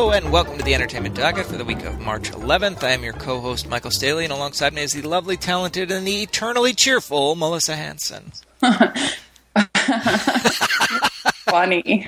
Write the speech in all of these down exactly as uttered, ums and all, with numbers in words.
Hello, and welcome to the Entertainment Docket for the week of March eleventh. I am your co-host, Michael Staley, and alongside me is the lovely, talented, and the eternally cheerful Melissa Hansen. Funny.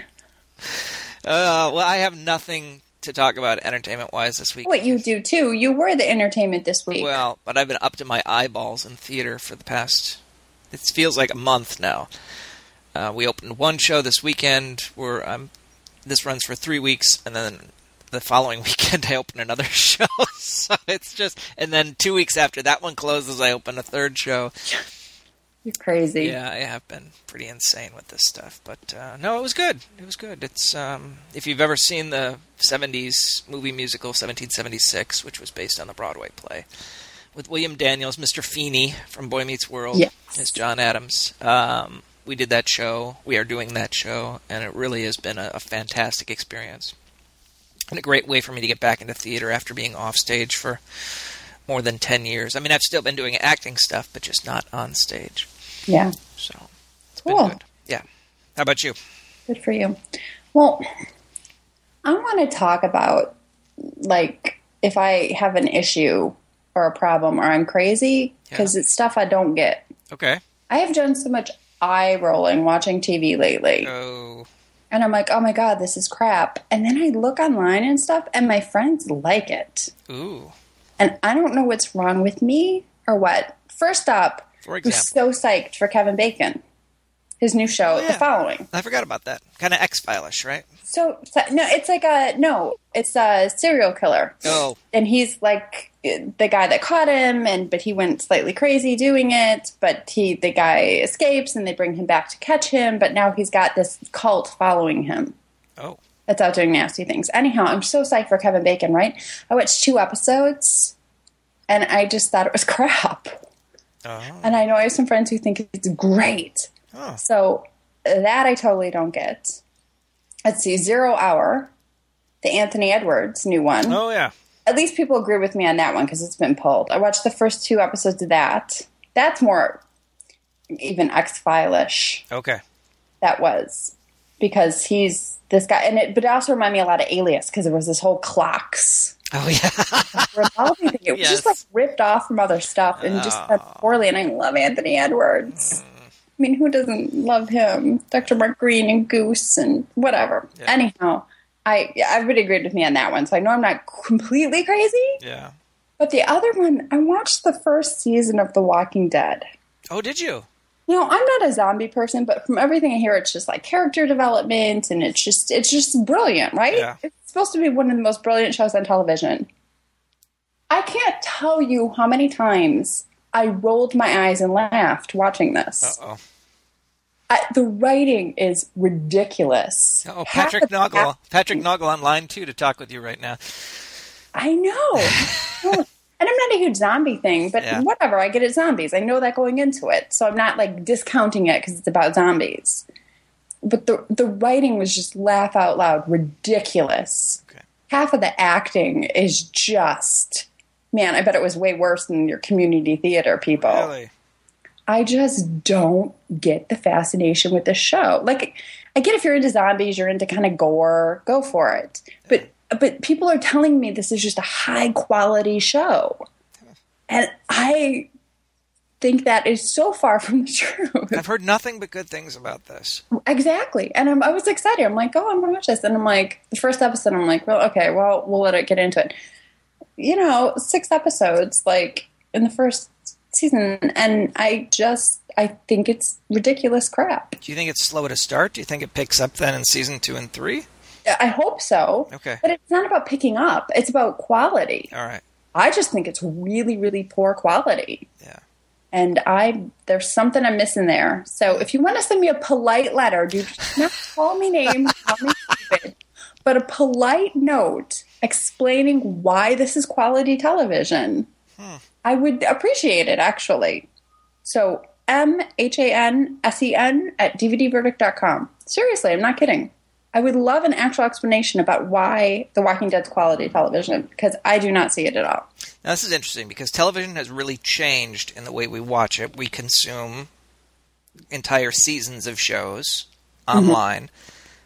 Uh, well, I have nothing to talk about entertainment-wise this week. Wait, you do too. You were the entertainment this week. Well, but I've been up to my eyeballs in theater for the past, it feels like a month now. Uh, we opened one show this weekend where I'm, this runs for three weeks, and then the following weekend I open another show. So it's just, and then two weeks after that one closes, I open a third show. You're crazy. Yeah, I have been pretty insane with this stuff, but uh, no, it was good. It was good. It's um, if you've ever seen the seventies movie musical seventeen seventy-six, which was based on the Broadway play, with William Daniels, Mister Feeney from Boy Meets World, yes. as John Adams. Um, we did that show. We are doing that show, and it really has been a, a fantastic experience. And a great way for me to get back into theater after being off stage for more than ten years. I mean, I've still been doing acting stuff, but just not on stage. Yeah. So, it's been cool. good. Yeah. How about you? Good for you. Well, I want to talk about, like, if I have an issue or a problem or I'm crazy, because yeah. it's stuff I don't get. Okay. I have done so much eye rolling watching T V lately. Oh. And I'm like, oh my God, this is crap. And then I look online and stuff, and my friends like it. Ooh. And I don't know what's wrong with me or what. First up, for I was so psyched for Kevin Bacon, his new show, oh, yeah. The Following. I forgot about that. Kind of X-File-ish, right? So, no, it's like a, no, it's a serial killer. Oh. And he's like the guy that caught him, and but he went slightly crazy doing it, but he, the guy escapes, and they bring him back to catch him, but now he's got this cult following him. Oh. That's out doing nasty things. Anyhow, I'm so psyched for Kevin Bacon, right? I watched two episodes, and I just thought it was crap. Oh. And I know I have some friends who think it's great. Oh. So that I totally don't get. Let's see, Zero Hour, the Anthony Edwards new one. Oh, yeah. At least people agree with me on that one because it's been pulled. I watched the first two episodes of that. That's more even X-File-ish. Okay. That was. Because he's this guy. and it, But it also reminded me a lot of Alias because there was this whole clocks. Oh, yeah. revolving thing. It was yes. just like ripped off from other stuff and just oh. done poorly. And I love Anthony Edwards. Mm. I mean, who doesn't love him? Doctor Mark Green and Goose and whatever. Yeah. Anyhow, I everybody agreed with me on that one. So I know I'm not completely crazy. Yeah. But the other one, I watched the first season of The Walking Dead. Oh, did you? You know, I'm not a zombie person, but from everything I hear, it's just like character development, and it's just it's just brilliant, right? Yeah. It's supposed to be one of the most brilliant shows on television. I can't tell you how many times I rolled my eyes and laughed watching this. Uh-oh. I, the writing is ridiculous. Oh, Patrick Noggle. Patrick Noggle on line two to talk with you right now. I know. And I'm not a huge zombie thing, but yeah. whatever. I get it, zombies. I know that going into it. So I'm not, like, discounting it because it's about zombies. But the the writing was just laugh out loud. Ridiculous. Okay. Half of the acting is just, man, I bet it was way worse than your community theater people. Really? I just don't get the fascination with this show. Like, I get if you're into zombies, you're into kind of gore, go for it. But But people are telling me this is just a high-quality show. And I think that is so far from the truth. I've heard nothing but good things about this. Exactly. And I'm, I was excited. I'm like, oh, I'm going to watch this. And I'm like, the first episode, I'm like, well, okay, well, we'll let it get into it. You know, six episodes, like, in the first season. And I just, I think it's ridiculous crap. Do you think it's slow to start? Do you think it picks up then in season two and three? I hope so. Okay. But it's not about picking up. It's about quality. All right. I just think it's really, really poor quality. Yeah. And I there's something I'm missing there. So if you want to send me a polite letter, do not call me names, call me stupid, but a polite note explaining why this is quality television, hmm. I would appreciate it, actually. So M H A N S E N at D V D verdict dot com. Seriously, I'm not kidding. I would love an actual explanation about why The Walking Dead's quality television, because I do not see it at all. Now, this is interesting, because television has really changed in the way we watch it. We consume entire seasons of shows online.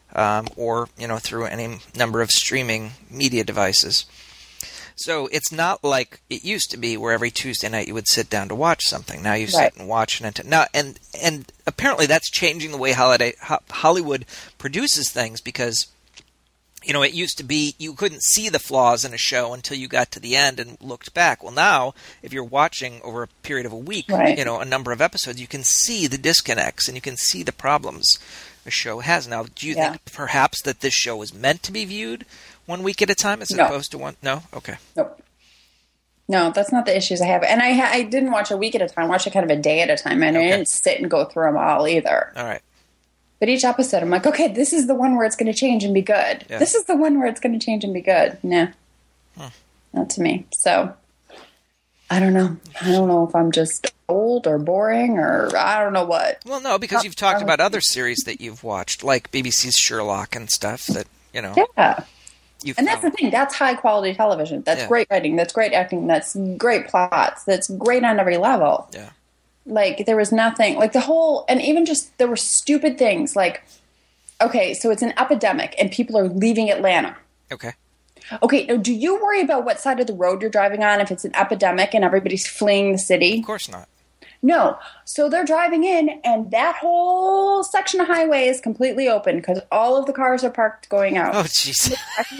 um, or you know through any number of streaming media devices. So it's not like it used to be, where every Tuesday night you would sit down to watch something. Now you Right. sit and watch an now, and and apparently that's changing the way holiday, ho- Hollywood produces things, because you know it used to be you couldn't see the flaws in a show until you got to the end and looked back. Well, now if you're watching over a period of a week, Right. you know a number of episodes, you can see the disconnects and you can see the problems a show has. Now, do you Yeah. think perhaps that this show was meant to be viewed one week at a time as No. opposed to one? No, okay. Nope. No, that's not the issues I have. And I ha- I didn't watch a week at a time. I watched it kind of a day at a time. And I Okay. didn't sit and go through them all either. All right. But each episode, I'm like, okay, this is the one where it's going to change and be good. Yeah. This is the one where it's going to change and be good. Nah. Huh. Not to me. So, I don't know. I don't know if I'm just old or boring or I don't know what. Well, no, because you've talked about other series that you've watched, like B B C's Sherlock and stuff that, you know. Yeah. You've And that's the found. thing. That's high quality television. That's Yeah. great writing. That's great acting. That's great plots. That's great on every level. Yeah. Like, there was nothing, like the whole, and even just, there were stupid things like, okay, so it's an epidemic and people are leaving Atlanta. Okay. Okay, now do you worry about what side of the road you're driving on if it's an epidemic and everybody's fleeing the city? Of course not. No. So they're driving in and that whole section of highway is completely open because all of the cars are parked going out. Oh, jeez.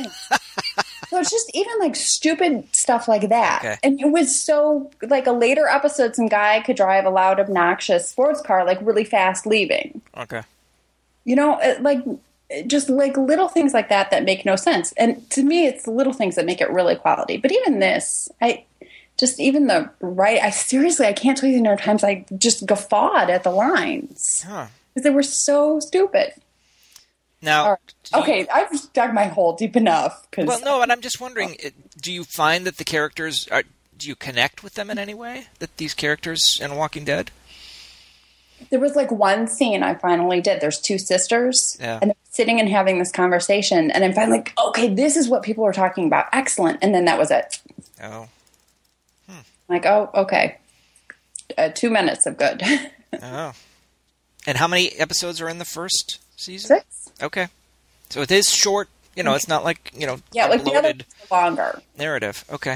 So it's just even like stupid stuff like that. Okay. And it was so, like a later episode, some guy could drive a loud, obnoxious sports car like really fast leaving. Okay. You know, it, like just like little things like that that make no sense. And to me, it's the little things that make it really quality. But even this, I just even the right, I seriously, I can't tell you the number of times I just guffawed at the lines Huh. because they were so stupid. Now, All right. do you- Okay, I've dug my hole deep enough. Cause well, no, and I'm just wondering, it- do you find that the characters are, do you connect with them in any way? That these characters in Walking Dead? there was like one scene I finally did. There's two sisters, Yeah. and they're sitting and having this conversation, and I'm finally like, okay, this is what people are talking about. Excellent. And then that was it. Oh. Like, oh, okay. Uh, two minutes of good. Oh. And how many episodes are in the first season? Six? Okay. So it is short, you know, it's not like, you know, Yeah, a like the other bloated ones are longer. narrative. Okay.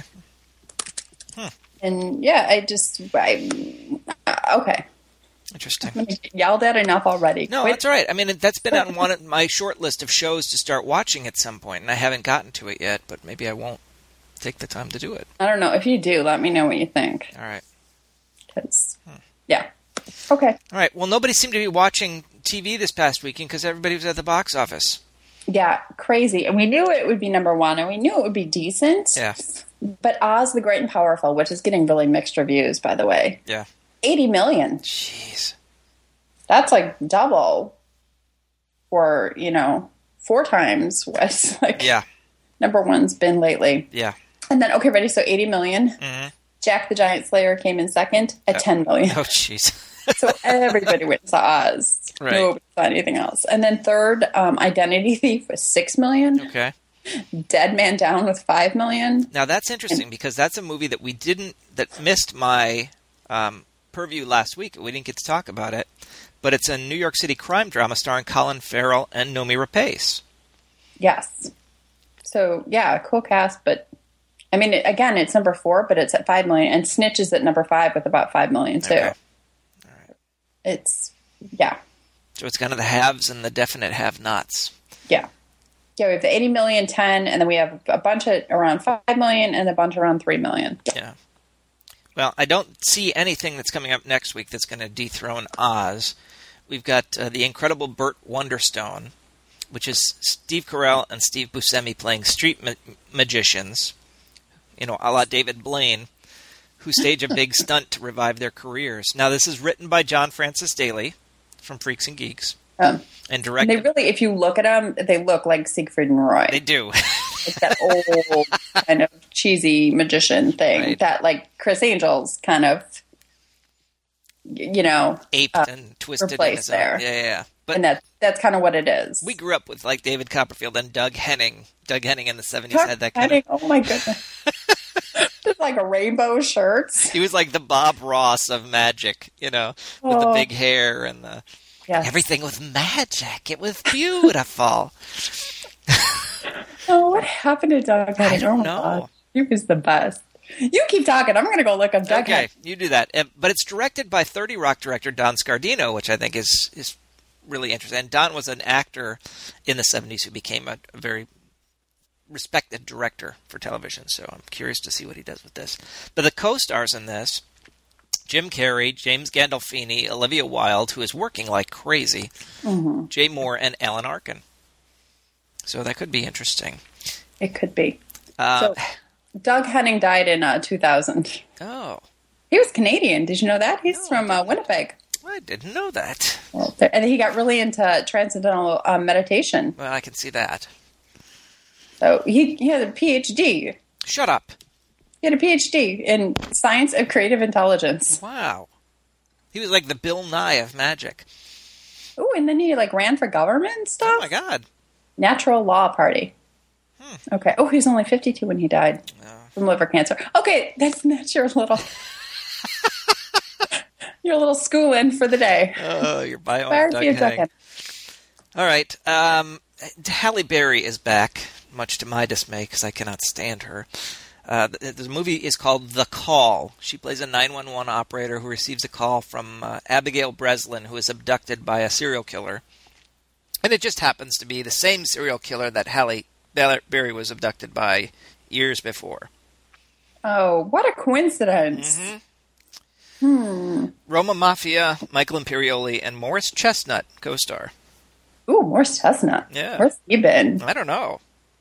And yeah, I just, I, uh, okay. Interesting. I'm gonna get yelled at enough already. No, Quit. that's all right. I mean, that's been on one of my short list of shows to start watching at some point, and I haven't gotten to it yet, but maybe I won't take the time to do it. I don't know. If you do, let me know what you think. All right. 'Cause, yeah. Okay. All right. Well, nobody seemed to be watching T V this past weekend because everybody was at the box office. Yeah, crazy. And we knew it would be number one, and we knew it would be decent. Yeah. But Oz the Great and Powerful, which is getting really mixed reviews, by the way, Yeah. eighty million. Jeez. That's like double, or you know, four times what like Yeah. number one's been lately. Yeah. And then okay, ready? So eighty million. Mm-hmm. Jack the Giant Slayer came in second at ten million. Oh, jeez. So everybody went and saw Oz. Right. Nobody saw anything else. And then third, um, Identity Thief was six million. Okay. Dead Man Down with five million. Now that's interesting because that's a movie that we didn't that missed my um, purview last week. We didn't get to talk about it, but it's a New York City crime drama starring Colin Farrell and Noomi Rapace. Yes. So yeah, cool cast, but I mean, it, again, it's number four, but it's at five million, and Snitch is at number five with about five million too. Okay. It's yeah, So it's kind of the haves and the definite have-nots. yeah, yeah. We have the eighty million, ten, and then we have a bunch at around five million, and a bunch around three million. Yeah. Well, I don't see anything that's coming up next week that's going to dethrone Oz. We've got uh, the incredible Burt Wonderstone, which is Steve Carell and Steve Buscemi playing street ma- magicians, you know, a la David Blaine, who stage a big stunt to revive their careers. Now, this is written by John Francis Daley from Freaks and Geeks, Um, and and directed. they really, if you look at them, they look like Siegfried and Roy. They do. It's that old kind of cheesy magician thing Right. that, like Chris Angel's kind of, y- you know, Aped uh, and twisted in replaced his own. there. Yeah, yeah, yeah. But and that that's kind of what it is. we grew up with like David Copperfield and Doug Henning. Doug Henning in the seventies Tuck had that kind Henning, of. oh my goodness. Just like a rainbow shirts. He was like the Bob Ross of magic, you know, with the Oh. big hair and the. Yes. Everything was magic. It was beautiful. Oh, what happened to Doug Henning? I don't oh my know. God. He was the best. You keep talking. I'm going to go look up Doug Okay, Henning. you do that. Uh, But it's directed by thirty Rock director Don Scardino, which I think is is really interesting. And Don was an actor in the seventies who became a, a very respected director for television. So I'm curious to see what he does with this. But the co-stars in this, Jim Carrey, James Gandolfini, Olivia Wilde, who is working like crazy, Mm-hmm. Jay Moore, and Alan Arkin. So that could be interesting. It could be. Uh, So, Doug Henning died in uh, two thousand. oh, He was Canadian. Did you know that? He's No, I from uh, Winnipeg. I didn't know that. Well, there- and he got really into transcendental uh, meditation. Well, I can see that. So he, he had a P H D. Shut up. He had a P H D in science of creative intelligence. Wow. He was like the Bill Nye of magic. Oh, and then he like ran for government and stuff. Oh, my God. Natural Law Party. Hmm. Okay. Oh, he was only fifty-two when he died Oh. from liver cancer. Okay, that's that's your little your little schooling for the day. Oh, you're bio Sorry Doug for you, Doug Henning. Henning. All right. Um, Halle Berry is back, much to my dismay, because I cannot stand her. Uh, the, the movie is called The Call. She plays a nine one one operator who receives a call from uh, Abigail Breslin, who is abducted by a serial killer. And it just happens to be the same serial killer that Halle Berry was abducted by years before. Oh, what a coincidence! Mm-hmm. Hmm. Roma Mafia, Michael Imperioli, and Morris Chestnut co-star. Ooh, Morris Chestnut. Yeah. Where's he been? I don't know.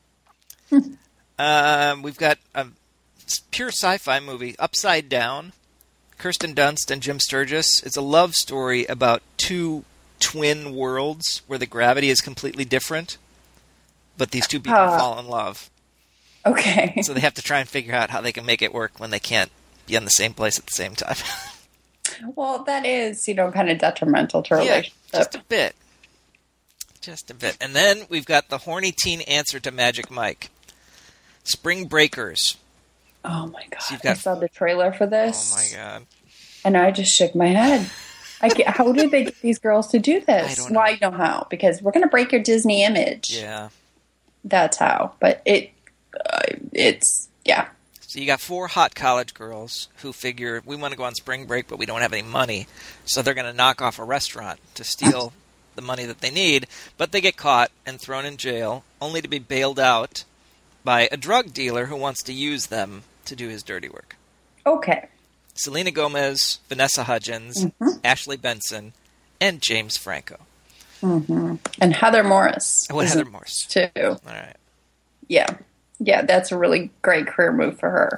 um, we've got a pure sci-fi movie, Upside Down. Kirsten Dunst and Jim Sturgis. It's a love story about two twin worlds where the gravity is completely different, but these two people Uh. fall in love. Okay. So they have to try and figure out how they can make it work when they can't be in the same place at the same time. Well, that is, you know, kind of detrimental to a Yeah, relationship. just a bit. Just a bit. And then we've got the horny teen answer to Magic Mike. Spring Breakers. Oh my god! So you've got- I saw the trailer for Oh this. my God. And I just shook my head. I get, how did they get these girls to do this? I don't know. Well, I know how, because we're going to break your Disney image. Yeah. That's how. But it, uh, it's yeah. So you got four hot college girls who figure we want to go on spring break, but we don't have any money. So they're going to knock off a restaurant to steal the money that they need. But they get caught and thrown in jail, only to be bailed out by a drug dealer who wants to use them to do his dirty work. Okay. Selena Gomez, Vanessa Hudgens, Mm-hmm. Ashley Benson, and James Franco. Mm-hmm. And Heather Morris. Oh, and is Heather in Morris. too. All right. Yeah. Yeah, that's a really great career move for her.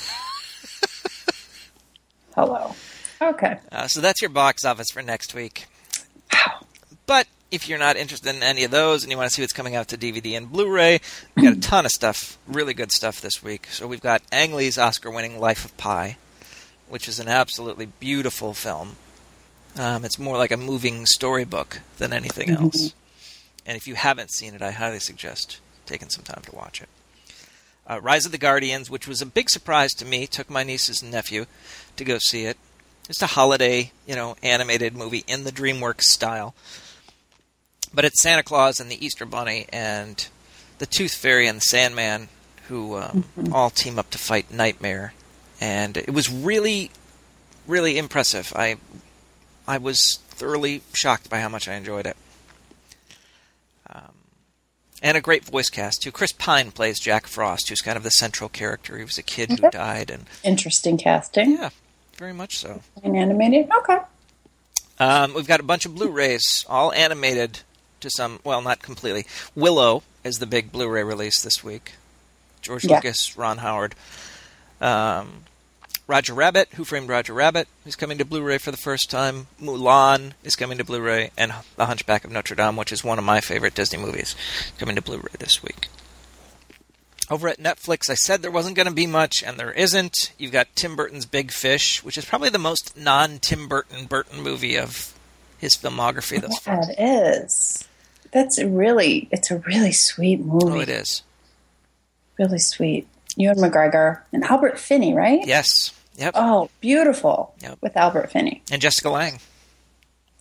Hello. Okay. Uh, so that's your box office for next week. Wow. But if you're not interested in any of those and you want to see what's coming out to D V D and Blu-ray, we've got a ton of stuff, really good stuff this week. So we've got Ang Lee's Oscar-winning Life of Pi, which is an absolutely beautiful film. Um, it's more like a moving storybook than anything Mm-hmm. else. And if you haven't seen it, I highly suggest taking some time to watch it. Uh, Rise of the Guardians, which was a big surprise to me, took my nieces and nephew to go see it. It's a holiday, you know, animated movie in the DreamWorks style. But it's Santa Claus and the Easter Bunny and the Tooth Fairy and the Sandman who um, Mm-hmm. all team up to fight Nightmare. And it was really, really impressive. I, I was thoroughly shocked by how much I enjoyed it. Um, and a great voice cast, too. Chris Pine plays Jack Frost, who's kind of the central character. He was a kid who Okay. died. And Interesting casting. yeah, very much so. And animated. Okay. Um, we've got a bunch of Blu-rays, all animated to some, well, not completely. Willow is the big Blu-ray release this week. George Yeah. Lucas, Ron Howard. Um, Roger Rabbit, Who Framed Roger Rabbit, is coming to Blu-ray for the first time. Mulan is coming to Blu-ray. And The Hunchback of Notre Dame, which is one of my favorite Disney movies, coming to Blu-ray this week. Over at Netflix, I said there wasn't going to be much, and there isn't. You've got Tim Burton's Big Fish, which is probably the most non-Tim Burton Burton movie of his filmography thus far. Yeah, it is. That's a really, it's a really sweet movie. Oh, it is. Really sweet. Ewan McGregor and Albert Finney, right? Yes. Yep. Oh, beautiful. Yep. With Albert Finney. And Jessica Lange.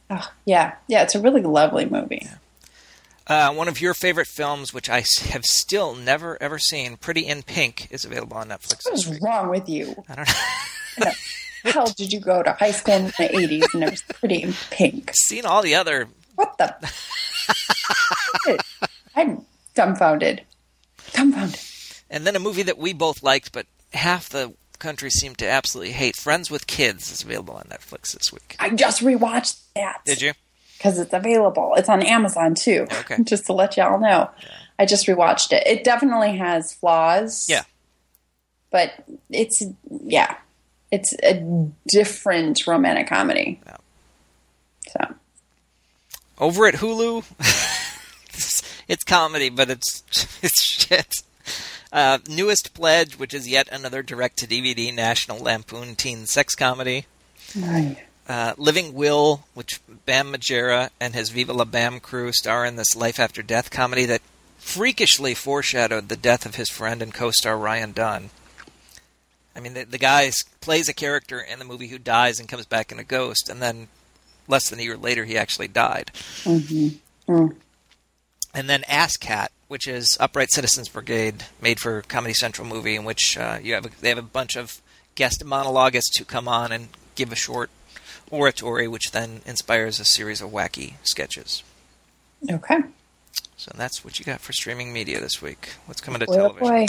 Oh, yeah. Yeah, it's a really lovely movie. Yeah. Uh, one of your favorite films, which I have still never, ever seen, Pretty in Pink, is available on Netflix. What is wrong with you? I don't know. How the hell did you go to high school in the eighties and it was Pretty in Pink? Seen all the other... What the... I'm dumbfounded. Dumbfounded. And then a movie that we both liked, but half the country seemed to absolutely hate, Friends with Kids, is available on Netflix this week. I just rewatched that. Did you? Because it's available. It's on Amazon, too. Okay. Just to let y'all know. Yeah. I just rewatched it. It definitely has flaws. Yeah. But it's, yeah. It's a different romantic comedy. Yeah. So. Over at Hulu, it's, it's comedy, but it's it's shit. Uh, Newest Pledge, which is yet another direct-to-D V D National Lampoon teen sex comedy. Right. Uh, Living Will, which Bam Margera and his Viva La Bam crew star in this life after death comedy that freakishly foreshadowed the death of his friend and co-star Ryan Dunn. I mean, the, the guy plays a character in the movie who dies and comes back in a ghost, and then less than a year later he actually died. Mm-hmm. Mm. And then Ass Cat, which is Upright Citizens Brigade, made for Comedy Central movie, in which uh, you have a, they have a bunch of guest monologuists who come on and give a short oratory, which then inspires a series of wacky sketches. Okay. So that's what you got for streaming media this week. What's coming to boy, television? Boy.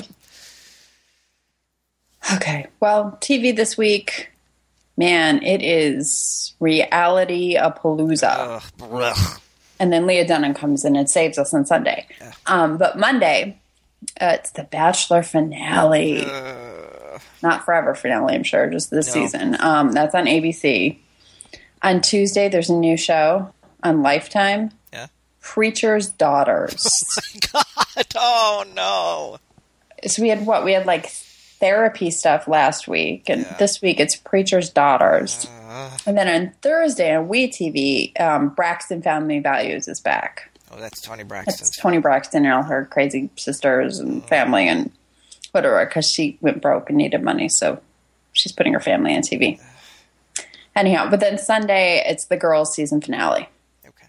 Okay. Well, T V this week, man, it is reality-a-palooza. Ugh, and then Leah Dunham comes in and saves us on Sunday. Yeah. Um, but Monday, uh, it's the Bachelor finale. Uh, Not forever finale, I'm sure, just this no. season. Um, that's on A B C. On Tuesday, there's a new show on Lifetime. Yeah. Preacher's Daughters. Oh, my God. Oh, no. So we had what? We had, like, therapy stuff last week. And yeah. this week, it's Preacher's Daughters. Uh, and then on Thursday on WeTV, um, Braxton Family Values is back. Oh, that's Toni Braxton. It's Toni Braxton and all her crazy sisters and family and whatever, because she went broke and needed money. So she's putting her family on T V. Anyhow, but then Sunday, it's the girls' season finale. Okay.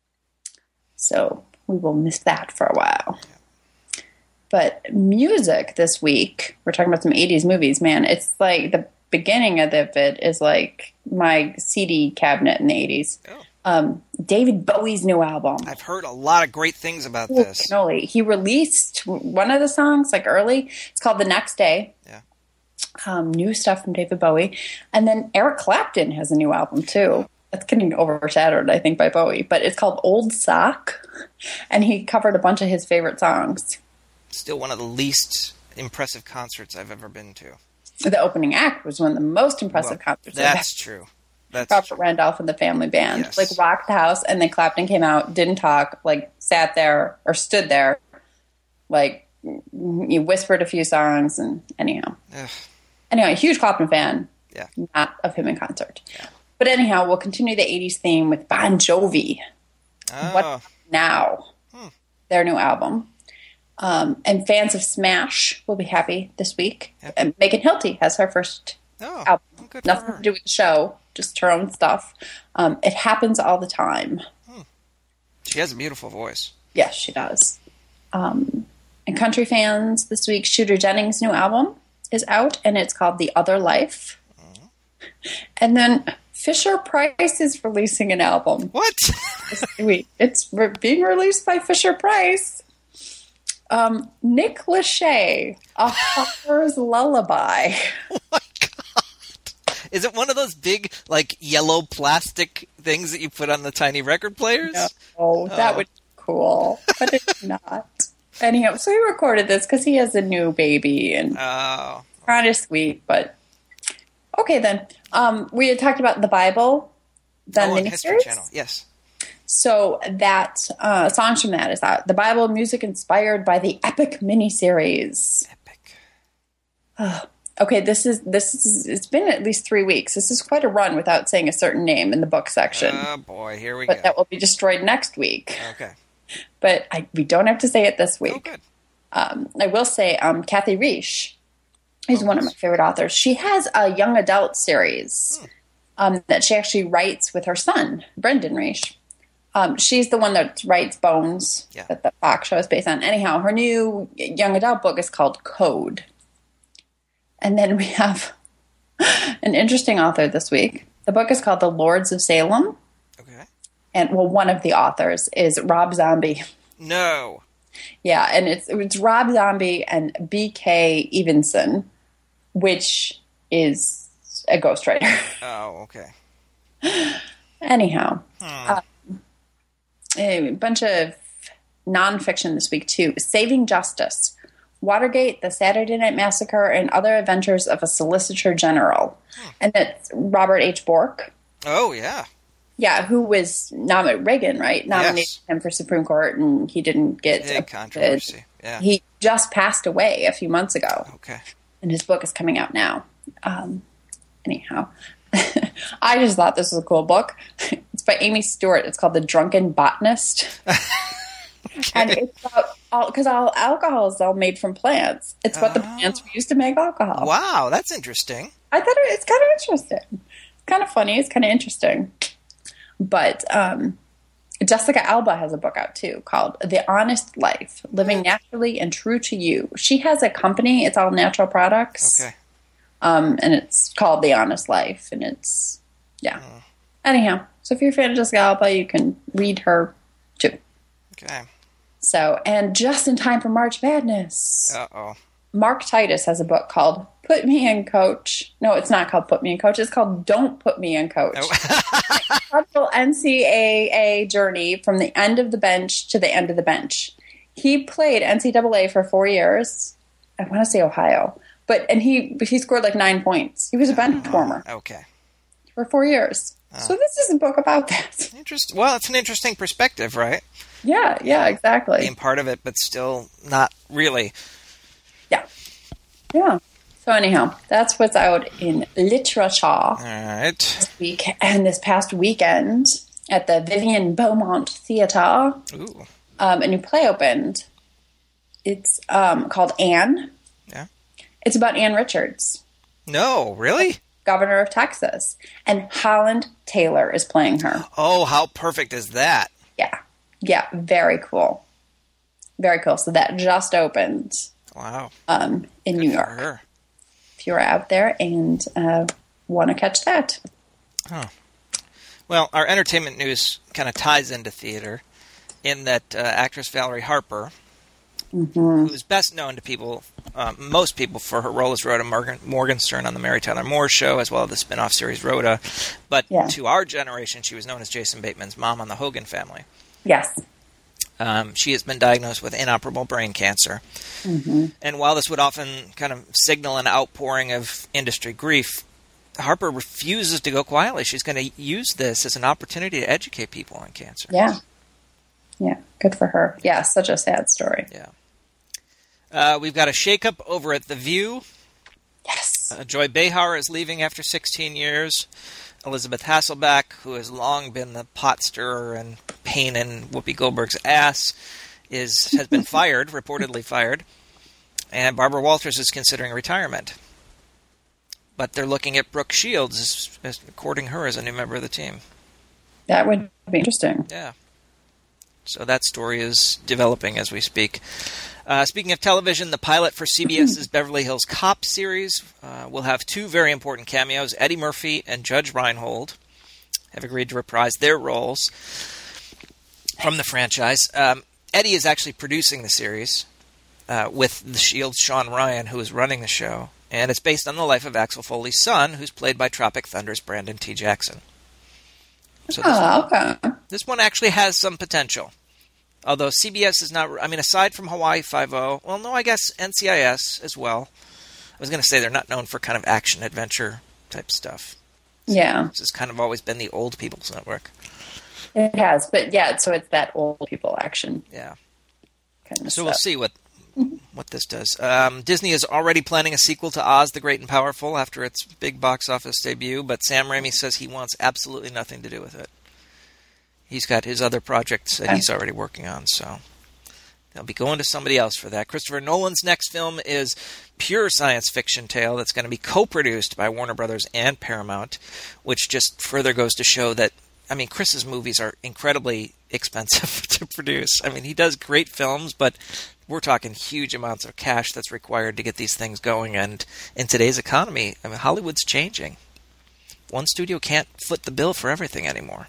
So we will miss that for a while. Yeah. But music this week, we're talking about some eighties movies, man. It's like the beginning of it is like my C D cabinet in the eighties. Oh. Um, David Bowie's new album. I've heard a lot of great things about Holy this. Cannoli. He released one of the songs like early. It's called The Next Day. Yeah. Um, new stuff from David Bowie. And then Eric Clapton has a new album, too. That's getting overshadowed, I think, by Bowie. But it's called Old Sock. And he covered a bunch of his favorite songs. Still one of the least impressive concerts I've ever been to. The opening act was one of the most impressive well, concerts. That's true. That's Robert true. Randolph and the Family Band. Yes. Like, rocked the house. And then Clapton came out, didn't talk, like, sat there or stood there. Like, he whispered a few songs. And anyhow. Ugh. Anyway, huge Clapton fan. Yeah. Not of him in concert. Yeah. But anyhow, we'll continue the eighties theme with Bon Jovi. Oh. What Now? Hmm. Their new album. Um, and fans of Smash will be happy this week. Yep. And Megan Hilty has her first oh, album. Good Nothing for her. to do with the show, just her own stuff. Um, it happens all the time. Hmm. She has a beautiful voice. Yes, she does. Um, and country fans this week, Shooter Jennings' new album is out, and it's called The Other Life. Mm-hmm. And then Fisher Price is releasing an album. What? This week. It's re- being released by Fisher Price. Um, Nick Lachey, A Father's Lullaby. Oh my God. Is it one of those big, like, yellow plastic things that you put on the tiny record players? No, oh, that would be cool, but it's not. Anyhow, so he recorded this because he has a new baby and oh. kind of sweet, but okay then. Um, we had talked about the Bible, the oh, miniseries. History Channel, yes. So that uh, songs from that is out. The Bible music inspired by the epic miniseries. Epic. Uh, okay, this is this is. It's been at least three weeks. This is quite a run without saying a certain name in the book section. Oh boy, here we but go. But that will be destroyed next week. Okay. But I, we don't have to say it this week. Oh, good. Um, I will say um, Kathy Reish is oh, one of my favorite authors. She has a young adult series. Hmm. um, that she actually writes with her son, Brendan Reich. Um, she's the one that writes Bones, Yeah. that the Fox show is based on. Anyhow, her new young adult book is called Code. And then we have an interesting author this week. The book is called The Lords of Salem. Okay. And, well, one of the authors is Rob Zombie. No. Yeah, and it's it's Rob Zombie and B K Evenson, which is a ghostwriter. Oh, okay. Anyhow, Hmm. uh, a bunch of nonfiction this week, too. Saving Justice, Watergate, The Saturday Night Massacre, and Other Adventures of a Solicitor General. Hmm. And it's Robert H. Bork. Oh, yeah. Yeah, who was nominated, Reagan, right? Nominated Yes. him for Supreme Court, and he didn't get Big appointed. controversy. Yeah. He just passed away a few months ago, Okay. and his book is coming out now. Um, anyhow, I just thought this was a cool book. It's by Amy Stewart. It's called The Drunken Botanist. And it's about all, because all alcohol is all made from plants. It's what the Oh. plants were used to make alcohol. Wow, that's interesting. I thought it, it's kind of interesting. It's kind of funny. It's kind of interesting. But um, Jessica Alba has a book out too called The Honest Life, Living Naturally and True to You. She has a company. It's all natural products. Okay. Um, and it's called The Honest Life. And it's, yeah. Mm. Anyhow, so if you're a fan of Jessica Alba, you can read her too. Okay. So, and just in time for March Madness, Uh-oh. Mark Titus has a book called Put Me in Coach. No, it's not called Put Me in Coach. It's called Don't Put Me in Coach. Oh. Incredible N C A A journey from the end of the bench to the end of the bench. He played N C double A for four years. I want to say Ohio. But, and he, he scored like nine points. He was a bench warmer Okay. for four years. So this is a book about that. Interest. Well, it's an interesting perspective, right? Yeah, yeah, exactly. Being part of it, but still not really. Yeah. Yeah. So anyhow, that's what's out in literature All right. this week. And this past weekend at the Vivian Beaumont Theatre, Ooh. um, a new play opened. It's um, called Anne. Yeah. It's about Ann Richards, No, really? governor of Texas. And Holland Taylor is playing her. Oh, how perfect is that? Yeah. Yeah, very cool. Very cool. So that just opened Wow. um, in New For York. her. If you're out there and uh, want to catch that. Well, our entertainment news kind of ties into theater in that uh, actress Valerie Harper, Mm-hmm. who's best known to people, um, most people, for her role as Rhoda Morgan, Morgenstern on the Mary Tyler Moore Show, as well as the spin-off series Rhoda. But Yeah. to our generation, she was known as Jason Bateman's mom on the Hogan Family. Yes. Um, she has been diagnosed with inoperable brain cancer. Mm-hmm. And while this would often kind of signal an outpouring of industry grief, Harper refuses to go quietly. She's going to use this as an opportunity to educate people on cancer. Yeah. Yeah. Good for her. Yeah. Such a sad story. Yeah. Uh, we've got a shakeup over at The View. Yes. Uh, Joy Behar is leaving after sixteen years. Elizabeth Hasselbeck, who has long been the pot stirrer and pain in Whoopi Goldberg's ass, is has been fired, reportedly fired. And Barbara Walters is considering retirement. But they're looking at Brooke Shields as, as courting her as a new member of the team. That would be interesting. Yeah. So that story is developing as we speak. Uh, speaking of television, the pilot for CBS's Beverly Hills Cop series uh, will have two very important cameos. Eddie Murphy and Judge Reinhold have agreed to reprise their roles from the franchise. Um, Eddie is actually producing the series uh, with the Shield's Sean Ryan, who is running the show. And it's based on the life of Axel Foley's son, who's played by Tropic Thunder's Brandon T. Jackson. So this, Oh, okay. this one actually has some potential. Although C B S is not, I mean, aside from Hawaii Five-O, well, no, I guess N C I S as well. I was going to say they're not known for kind of action-adventure type stuff. Yeah. This has kind of always been the old people's network. It has. But yeah, so it's that old people action Yeah. kind of So stuff. we'll see what what this does. Um, Disney is already planning a sequel to Oz the Great and Powerful after its big box office debut, but Sam Raimi says he wants absolutely nothing to do with it. He's got his other projects that Okay. he's already working on, so They'll be going to somebody else for that. Christopher Nolan's next film is pure science fiction tale that's going to be co-produced by Warner Brothers and Paramount, which just further goes to show that, I mean, Chris's movies are incredibly expensive to produce. I mean, he does great films, but we're talking huge amounts of cash that's required to get these things going. And in today's economy, I mean, Hollywood's changing. One studio can't foot the bill for everything anymore.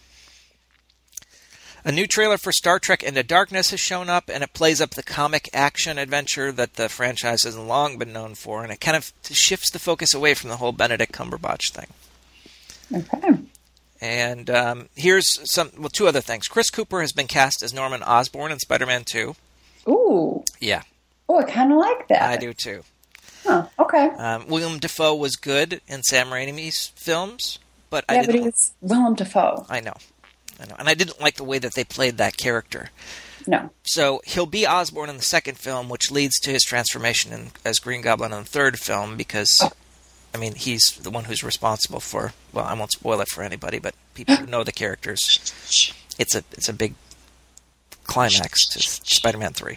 A new trailer for Star Trek Into Darkness has shown up, and it plays up the comic action adventure that the franchise has long been known for, and it kind of shifts the focus away from the whole Benedict Cumberbatch thing. Okay. And um, here's some, well, two other things. Chris Cooper has been cast as Norman Osborn in Spider-Man two. Ooh. Yeah. Oh, I kind of like that. I do too. Huh, okay. Um, William Dafoe was good in Sam Raimi's films, but yeah, I didn't. but he was Willem Dafoe. I know. I know. And I didn't like the way that they played that character. No. So he'll be Osborn in the second film, which leads to his transformation in, as Green Goblin in the third film, because, oh. I mean, he's the one who's responsible for, well, I won't spoil it for anybody, but people who know the characters, it's a it's a big climax to Spider-Man three.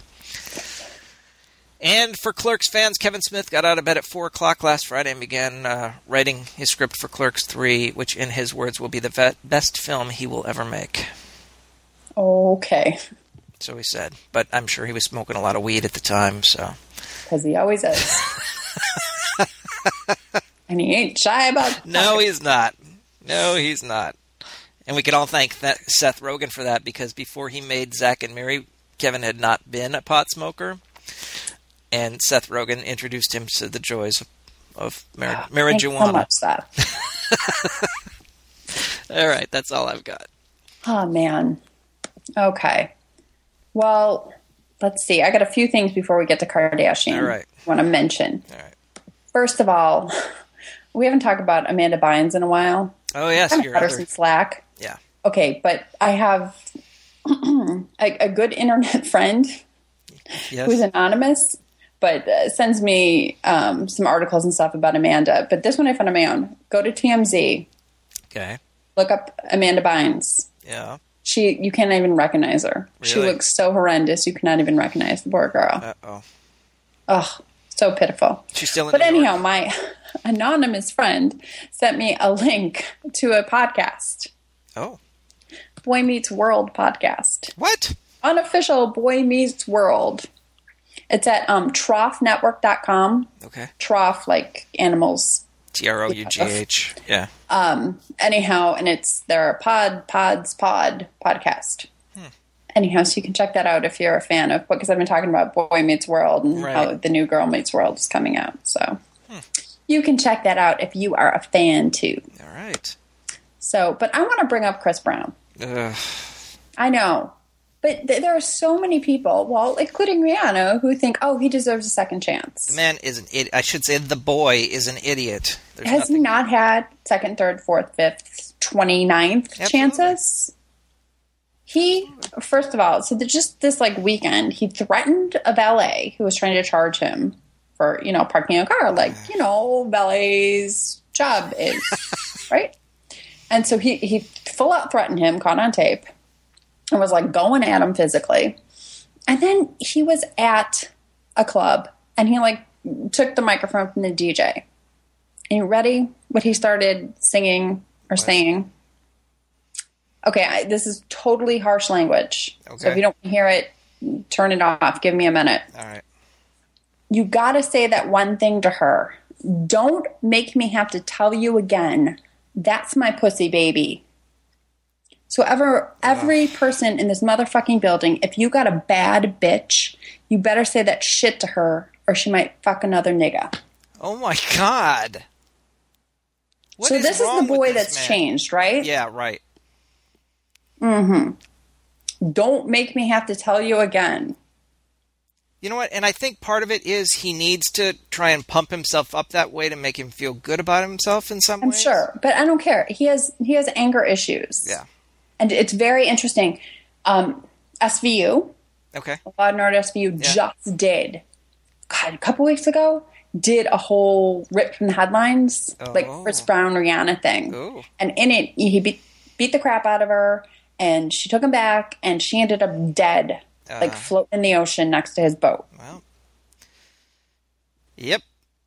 And for Clerks fans, Kevin Smith got out of bed at four o'clock last Friday and began uh, writing his script for Clerks three, which in his words will be the vet- best film he will ever make. Okay. So he said. But I'm sure he was smoking a lot of weed at the time, so. Because he always is. And he ain't shy about it. No, he's not. No, he's not. And we can all thank that Seth Rogen for that, because before he made Zack and Miri, Kevin had not been a pot smoker. And Seth Rogen introduced him to the joys of, of mar- oh, marijuana. So much that. All right, that's all I've got. Oh, man. Okay. Well, let's see. I got a few things before we get to Kardashian. All right. I want to mention. All right. First of all, we haven't talked about Amanda Bynes in a while. Oh, yes. I You're cut her other... some slack. Yeah. Okay, but I have a, a good internet friend yes. who's anonymous, but uh, sends me um, some articles and stuff about Amanda. But this one I found on my own. Go to T M Z. Okay. Look up Amanda Bynes. Yeah. She, you can't even recognize her. Really? She looks so horrendous. You cannot even recognize the poor girl. Uh-oh. Ugh, so pitiful. She's still in But New anyhow, York? my anonymous friend sent me a link to a podcast. Oh. Boy Meets World podcast. What? Unofficial Boy Meets World. It's at um, trough network dot com. Okay. Trough, like animals. T R O U G H. Yeah. Um, anyhow, and it's their pod, pods, pod podcast. Hmm. Anyhow, so you can check that out if you're a fan of, because I've been talking about Boy Meets World and right. how the new Girl Meets World is coming out. So hmm. you can check that out if you are a fan too. All right. So, but I want to bring up Chris Brown. Ugh. I know. But th- there are so many people, well, including Rihanna, who think, oh, he deserves a second chance. The man is an idiot. I should say the boy is an idiot. There's Has nothing... he not had second, third, fourth, fifth, twenty-ninth Absolutely. chances? He, first of all, so the, just this like weekend, he threatened a valet who was trying to charge him for, you know, parking a car, like, you know, valet's job is, right? And so he, he full out threatened him, caught on tape, and was like going at him physically. And then he was at a club and he like took the microphone from the D J. Are you ready? What he started singing or what? saying? Okay, I, this is totally harsh language. Okay. So if you don't hear it, turn it off. Give me a minute. All right. You got to say that one thing to her. Don't make me have to tell you again. That's my pussy baby. So ever, every person in this motherfucking building, if you got a bad bitch, you better say that shit to her or she might fuck another nigga. Oh my God. What so is this is the boy that's man? changed, right? Yeah, right. Mm-hmm. Don't make me have to tell you again. You know what? And I think part of it is he needs to try and pump himself up that way to make him feel good about himself in some I'm ways. sure, but I don't care. He has he has anger issues. Yeah. And it's very interesting. Um, S V U, okay, Law and Order S V U yeah. just did, God, a couple weeks ago, did a whole rip from the headlines, oh. like Chris Brown Rihanna thing. Ooh. And in it, he beat beat the crap out of her, and she took him back, and she ended up dead Uh, like floating in the ocean next to his boat. Well, yep.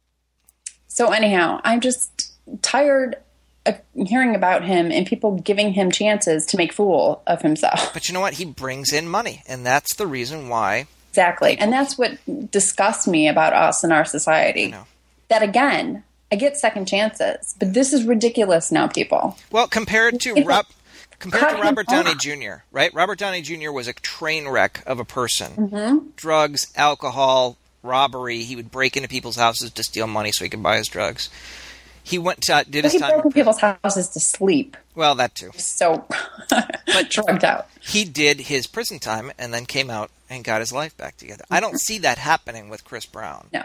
So anyhow, I'm just tired of hearing about him and people giving him chances to make fool of himself. But you know what? He brings in money, and that's the reason why. Exactly. And that's what disgusts me about us and our society. I know. That, again, I get second chances, but this is ridiculous now, people. Well, compared to Rob, compared cut to him Robert Downey off. Junior, right? Robert Downey Junior was a train wreck of a person. Mm-hmm. Drugs, alcohol, robbery. He would break into people's houses to steal money so he could buy his drugs. He went to, did But his he time. broke in people's houses to sleep. Well, that too. So drugged out. He did his prison time and then came out and got his life back together. I don't see that happening with Chris Brown. No.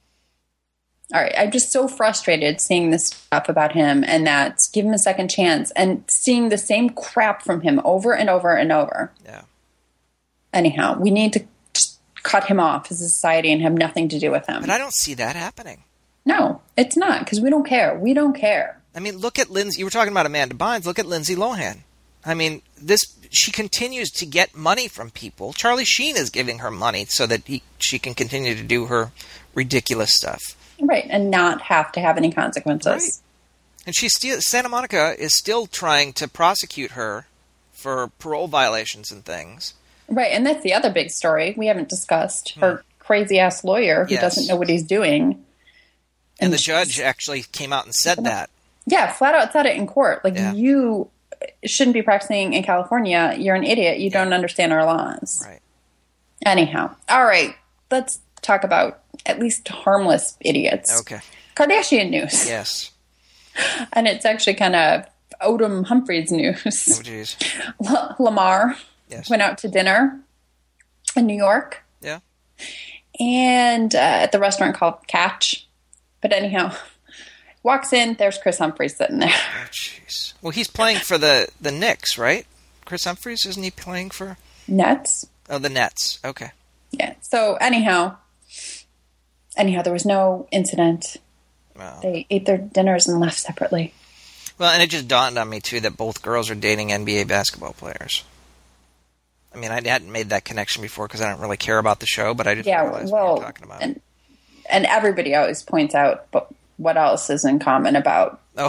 All right. I'm just so frustrated seeing this stuff about him and that give him a second chance and seeing the same crap from him over and over and over. Yeah. Anyhow, we need to just cut him off as a society and have nothing to do with him. But I don't see that happening. No, it's not, because we don't care. We don't care. I mean, look at Lindsay. You were talking about Amanda Bynes. Look at Lindsay Lohan. I mean, this she continues to get money from people. Charlie Sheen is giving her money so that he, she can continue to do her ridiculous stuff. Right, and not have to have any consequences. Right. And she's still, Santa Monica is still trying to prosecute her for parole violations and things. Right, and that's the other big story we haven't discussed. Her hmm. crazy-ass lawyer who yes. doesn't know what he's doing. And, and the judge actually came out and said that. Yeah, flat out said it in court. Like, yeah. you shouldn't be practicing in California. You're an idiot. You yeah. don't understand our laws. Right. Anyhow. All right. Let's talk about at least harmless idiots. Okay. Kardashian news. Yes. And it's actually kind of Odom Humphreys news. Oh, jeez. L- Lamar yes. went out to dinner in New York. Yeah. And uh, at the restaurant called Catch. But anyhow, walks in, there's Chris Humphreys sitting there. Oh, jeez. Well, he's playing for the, the Knicks, right? Chris Humphreys, isn't he playing for? Nets. Oh, the Nets. Okay. Yeah. So anyhow, anyhow, there was no incident. Wow. They ate their dinners and left separately. Well, and it just dawned on me, too, that both girls are dating N B A basketball players. I mean, I hadn't made that connection before because I don't really care about the show, but I just yeah, realized well, what you're talking about. And, and everybody always points out, but what else is in common about? Oh,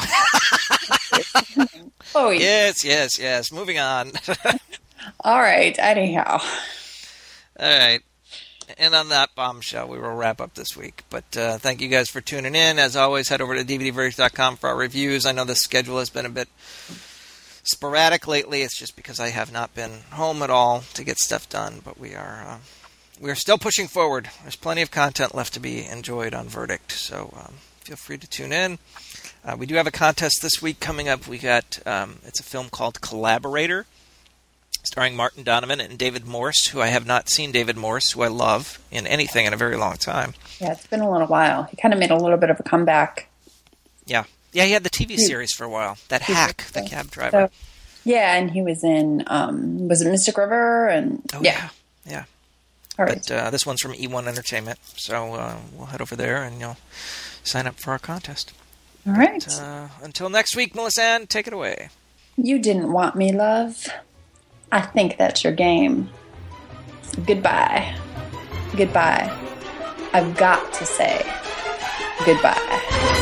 oh yeah. Yes, yes, yes. Moving on. All right. Anyhow. All right. And on that bombshell, we will wrap up this week. But uh, thank you guys for tuning in. As always, head over to D V D verdict dot com for our reviews. I know the schedule has been a bit sporadic lately. It's just because I have not been home at all to get stuff done. But we are uh, we are still pushing forward. There's plenty of content left to be enjoyed on Verdict. So um, feel free to tune in. Uh, we do have a contest this week coming up. We got um, it's a film called Collaborator, starring Martin Donovan and David Morse, who I have not seen David Morse, who I love in anything in a very long time. Yeah, it's been a little while. He kind of made a little bit of a comeback. Yeah. Yeah, he had the T V series for a while. That Hack, the cab driver. So, yeah, and he was in, um, was it Mystic River? And Oh, yeah. yeah. yeah. All right. But uh, this one's from E one Entertainment, so uh, we'll head over there and you'll sign up for our contest. All right. But, uh, until next week, Melissa Ann, take it away. You didn't want me, love. I think that's your game. Goodbye. Goodbye. I've got to say goodbye.